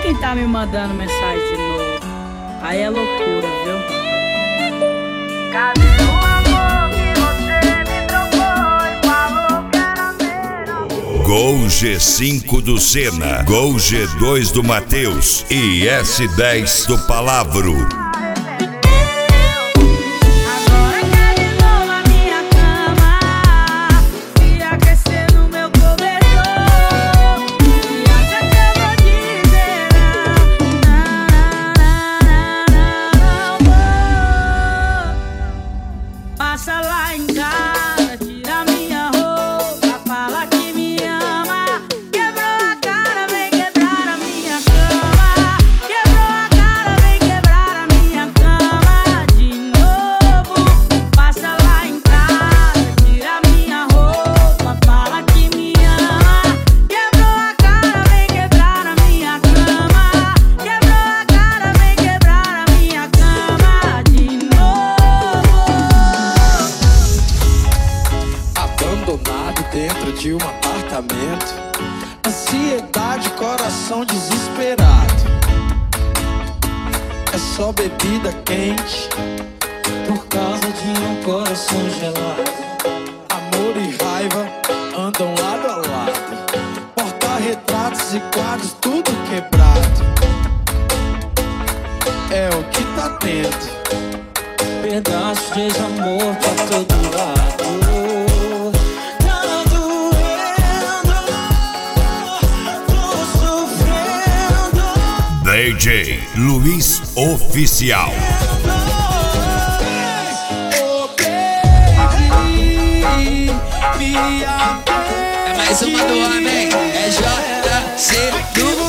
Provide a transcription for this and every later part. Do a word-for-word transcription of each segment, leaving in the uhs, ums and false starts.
quem tá me mandando mensagem de novo. Aí é loucura, viu? Cadê o amor que você me trocou e falou que era meu? Gol G cinco do Senna, Gol G dois do Matheus e S dez do Palavro. Passa lá em casa, tira minha roupa, fala que me ama. Quebrou a cara, vem quebrar a minha cama. Quebrou a cara, vem quebrar a minha cama de novo. Passa lá em casa, tira minha roupa, fala que me ama. Quebrou a cara, vem quebrar a minha cama. Quebrou a cara, vem quebrar a minha cama de novo. Abandonado dentro de um apartamento, ansiedade, coração desesperado. É só bebida quente por causa de um coração gelado. Amor e raiva andam lado a lado, porta-retratos e quadros tudo quebrado. É o que tá tendo, pedaço de desamor pra todo lado. D J Luiz Oficial. É mais uma do homem, é J C do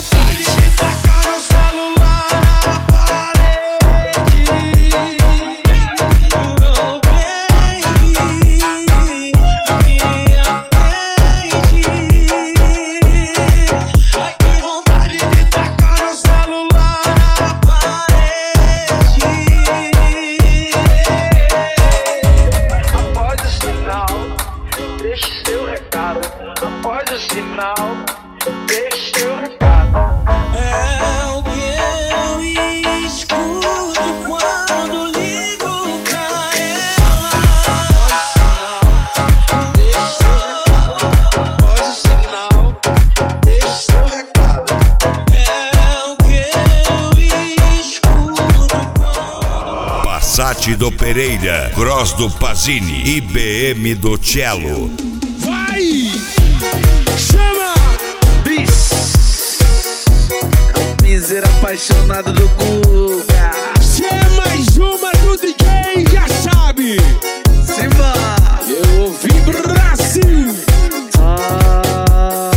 após o sinal, deixe seu recado. É o que eu escuto quando ligo pra ela. Após o sinal, deixe seu recado. É o que eu escuto quando... Passat do Pereira, Cross do Pazini e B M do Cello. Vai! Chama! Bis! Miser apaixonado do Guga. Se é mais uma do D J, já sabe! Simba! Eu ouvi Brasil! Só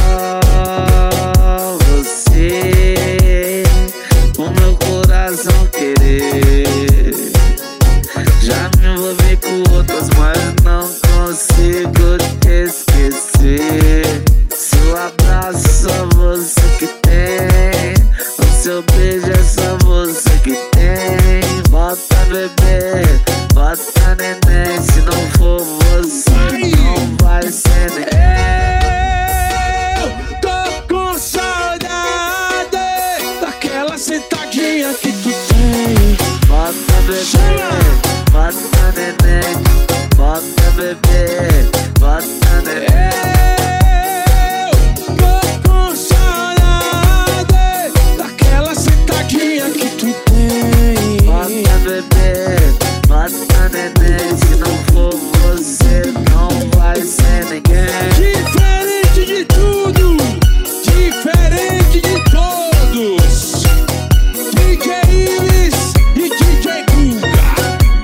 você, o meu coração querer. Já me envolvi com outros, mas não consigo te esquecer. Seu abraço só você que tem, o seu beijo é só você que tem. Bota bebê, bota neném, se não for você, não vai ser neném. Eu tô com saudade daquela sentadinha que tu tem. Bota bebê, bota neném, bota bebê, bota neném. Eu tô com saudade daquela sentadinha que tu tem. Bota bebê, bota neném, se não for você, não vai ser ninguém. Diferente de tudo, diferente de todos. D J Ives e D J Guga.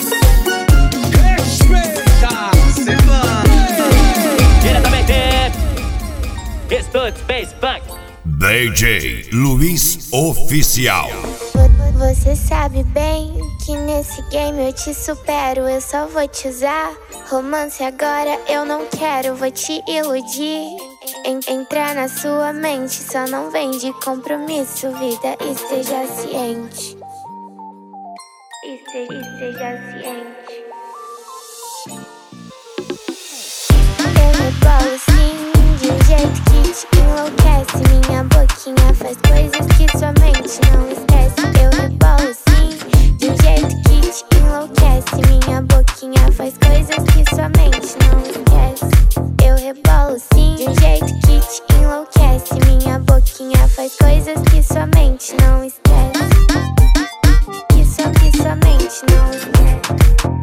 Respeita! Diretamente, Estúdio Space Punk. D J Luiz Oficial. Você sabe bem que nesse game eu te supero, eu só vou te usar. Romance agora eu não quero, vou te iludir. En- entrar na sua mente, só não vem de compromisso, vida, esteja ciente. Este- esteja ciente. Eu rebolo sim, de um jeito que te enlouquece. Minha boquinha faz coisas que sua mente coisas que sua mente não esquece. Eu rebolo sim, de um jeito que te enlouquece. Minha boquinha faz coisas que sua mente não esquece. Que só que sua mente não esquece.